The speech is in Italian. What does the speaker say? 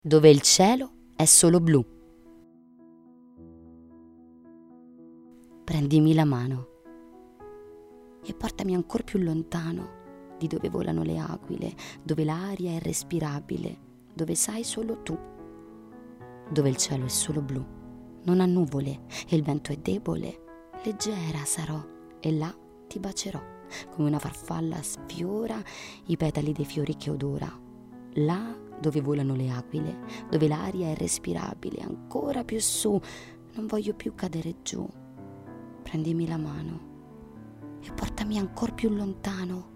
dove il cielo è solo blu. Prendimi la mano e portami ancor più lontano di dove volano le aquile, dove l'aria è respirabile, dove sai solo tu, dove il cielo è solo blu, non ha nuvole e il vento è debole, leggera sarò e là ti bacerò, come una farfalla sfiora i petali dei fiori che odora, là dove volano le aquile, dove l'aria è respirabile, ancora più su, non voglio più cadere giù. Prendimi la mano e portami ancor più lontano